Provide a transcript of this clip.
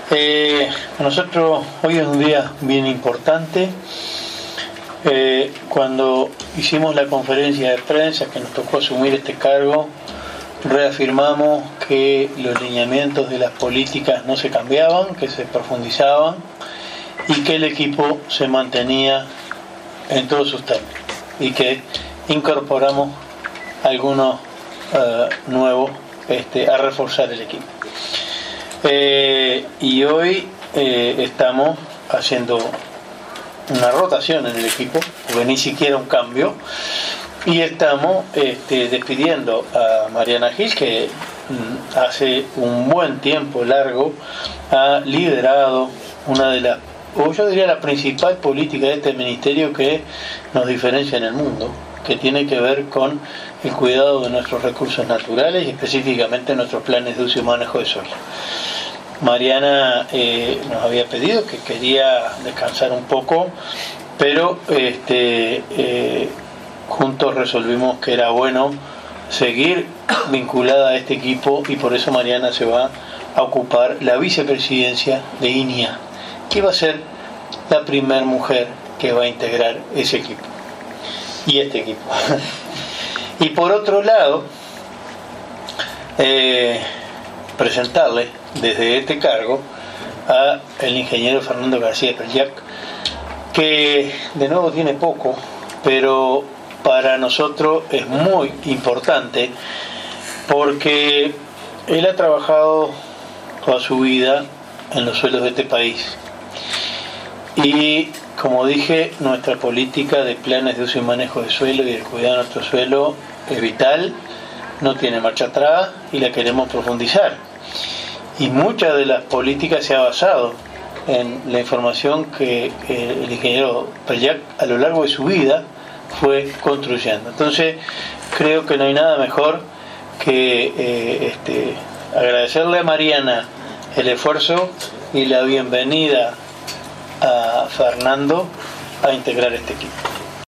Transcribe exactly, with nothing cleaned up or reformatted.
Eh, nosotros hoy es un día bien importante. Eh, cuando hicimos la conferencia de prensa que nos tocó asumir este cargo, reafirmamos que los lineamientos de las políticas no se cambiaban, que se profundizaban y que el equipo se mantenía en todos sus términos y que incorporamos algunos uh, nuevos este, a reforzar el equipo. Eh, y hoy eh, estamos haciendo una rotación en el equipo, porque ni siquiera un cambio, y estamos este, despidiendo a Mariana Gil, que mm, hace un buen tiempo largo ha liderado una de las, o yo diría la principal política de este ministerio que nos diferencia en el mundo, que tiene que ver con el cuidado de nuestros recursos naturales y específicamente nuestros planes de uso y manejo de suelo. Mariana eh, nos había pedido que quería descansar un poco, pero este, eh, juntos resolvimos que era bueno seguir vinculada a este equipo y por eso Mariana se va a ocupar la vicepresidencia de I N I A, que va a ser la primera mujer que va a integrar ese equipo y este equipo. Y por otro lado, eh, presentarle desde este cargo a el ingeniero Fernando García Pelliac, que de nuevo tiene poco, pero para nosotros es muy importante porque él ha trabajado toda su vida en los suelos de este país y, como dije, nuestra política de planes de uso y manejo de suelo y el cuidado de nuestro suelo es vital, no tiene marcha atrás y la queremos profundizar. Y muchas de las políticas se ha basado en la información que el ingeniero Pelliac a lo largo de su vida fue construyendo. Entonces creo que no hay nada mejor que eh, este, agradecerle a Mariana el esfuerzo y la bienvenida a Fernando a integrar este equipo.